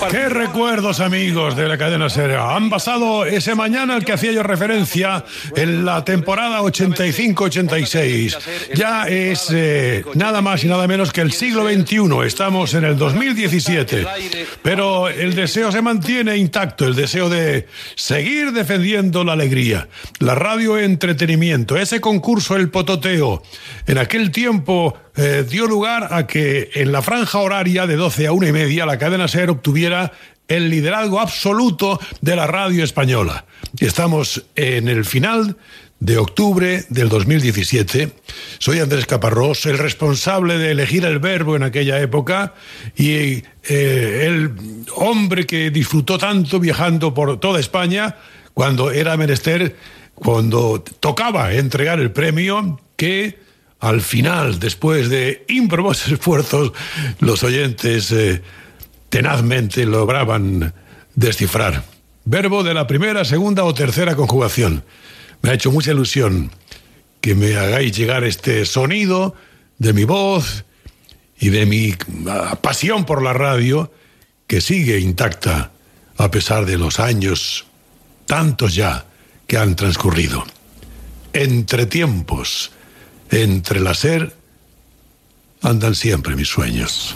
¡Qué recuerdos, amigos de la cadena SER! Han pasado ese mañana al que hacía yo referencia en la temporada 85-86. Ya es nada más y nada menos que el siglo XXI. Estamos en el 2017. Pero el deseo se mantiene intacto, el deseo de seguir defendiendo la alegría. La radio entretenimiento, ese concurso El Pototeo, en aquel tiempo dio lugar a que en la franja horaria de 12 a 1:30 la cadena SER obtuviera el liderazgo absoluto de la radio española. Estamos en el final de octubre del 2017. Soy Andrés Caparrós, el responsable de elegir el verbo en aquella época y el hombre que disfrutó tanto viajando por toda España cuando era menester, cuando tocaba entregar el premio que al final, después de ímprobos esfuerzos, los oyentes tenazmente lograban descifrar. Verbo de la primera, segunda o tercera conjugación. Me ha hecho mucha ilusión que me hagáis llegar este sonido de mi voz y de mi pasión por la radio, que sigue intacta a pesar de los años, tantos ya, que han transcurrido. Entre tiempos, entre la SER, andan siempre mis sueños.